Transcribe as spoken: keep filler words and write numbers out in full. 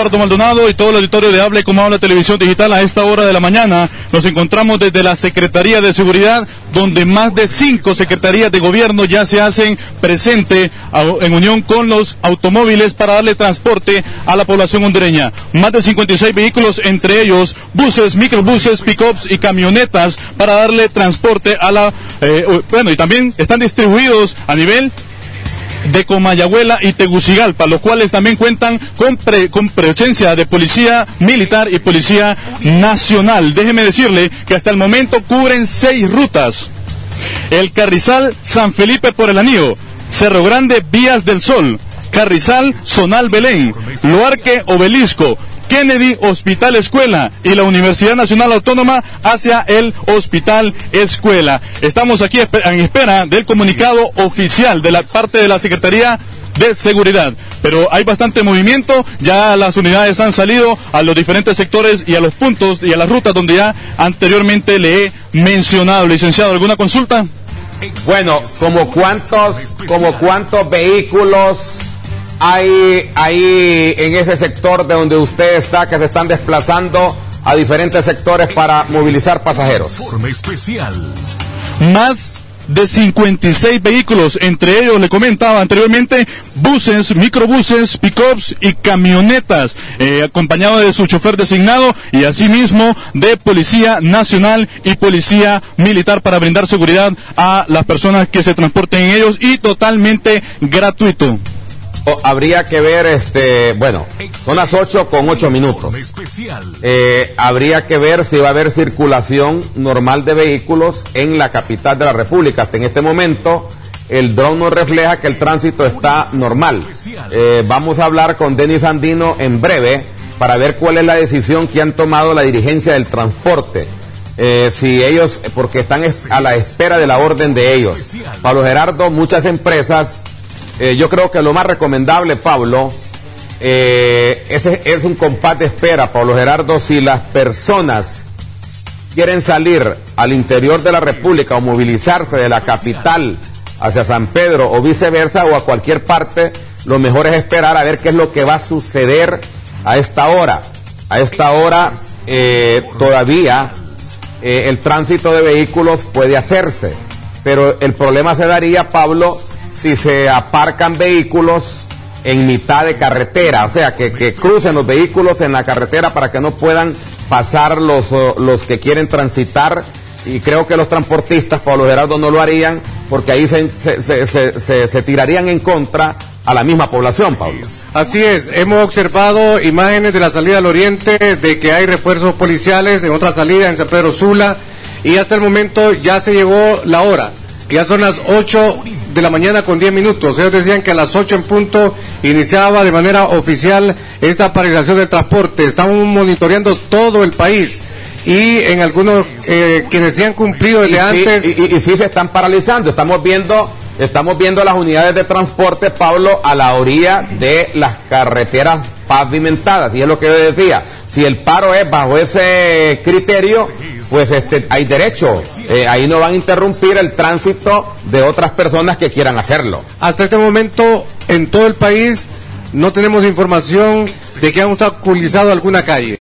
Pardo Maldonado y todo el auditorio de Habla y Como Habla Televisión Digital. A esta hora de la mañana nos encontramos desde la Secretaría de Seguridad, donde más de cinco secretarías de gobierno ya se hacen presente en unión con los automóviles para darle transporte a la población hondureña. Más de cincuenta y seis vehículos, entre ellos buses, microbuses, pick-ups y camionetas para darle transporte a la... Eh, bueno, y también están distribuidos a nivel de Comayagüela y Tegucigalpa, los cuales también cuentan con, pre, con presencia de policía militar y policía nacional. Déjeme decirle que hasta el momento cubren seis rutas: el Carrizal San Felipe por el Anillo, Cerro Grande Vías del Sol, Carrizal Zonal Belén, Luarque Obelisco, Kennedy Hospital Escuela y la Universidad Nacional Autónoma hacia el Hospital Escuela. Estamos aquí en espera del comunicado oficial de la parte de la Secretaría de Seguridad, pero hay bastante movimiento. Ya las unidades han salido a los diferentes sectores y a los puntos y a las rutas donde ya anteriormente le he mencionado. Licenciado, ¿alguna consulta? Bueno, como cuántos, como cuántos vehículos hay ahí en ese sector de donde usted está, que se están desplazando a diferentes sectores para movilizar pasajeros. Informe especial. Más de cincuenta y seis vehículos, entre ellos le comentaba anteriormente, buses, microbuses, pick-ups y camionetas, eh, acompañado de su chofer designado y asimismo de Policía Nacional y Policía Militar para brindar seguridad a las personas que se transporten en ellos, y totalmente gratuito. Oh, habría que ver, este, bueno, son las ocho con ocho minutos. Eh, habría que ver si va a haber circulación normal de vehículos en la capital de la República. Hasta en este momento, el dron nos refleja que el tránsito está normal. Eh, vamos a hablar con Denis Andino en breve para ver cuál es la decisión que han tomado la dirigencia del transporte. Eh, si ellos, porque están a la espera de la orden de ellos. Pablo Gerardo, muchas empresas... Eh, yo creo que lo más recomendable, Pablo, eh, ese es un compás de espera, Pablo Gerardo. Si las personas quieren salir al interior de la República o movilizarse de la capital hacia San Pedro o viceversa o a cualquier parte, lo mejor es esperar a ver qué es lo que va a suceder a esta hora. A esta hora eh, todavía eh, el tránsito de vehículos puede hacerse, pero el problema se daría, Pablo, si se aparcan vehículos en mitad de carretera, o sea, que, que crucen los vehículos en la carretera para que no puedan pasar los, los que quieren transitar, y creo que los transportistas, Pablo Gerardo, no lo harían, porque ahí se, se, se, se, se, se tirarían en contra a la misma población, Pablo. Así es, hemos observado imágenes de la salida al oriente, de que hay refuerzos policiales en otra salida en San Pedro Sula, y hasta el momento ya se llegó la hora, ya son las ocho de la mañana con diez minutos. Ellos decían que a las ocho en punto iniciaba de manera oficial esta paralización del transporte. Estamos monitoreando todo el país, y en algunos eh, quienes se han cumplido desde y antes sí, y, y, y sí se están paralizando. Estamos viendo estamos viendo las unidades de transporte, Pablo, a la orilla de las carreteras pavimentadas, y es lo que yo decía. Si el paro es bajo ese criterio, pues este hay derecho, eh, ahí no van a interrumpir el tránsito de otras personas que quieran hacerlo. Hasta este momento en todo el país no tenemos información de que han obstaculizado alguna calle.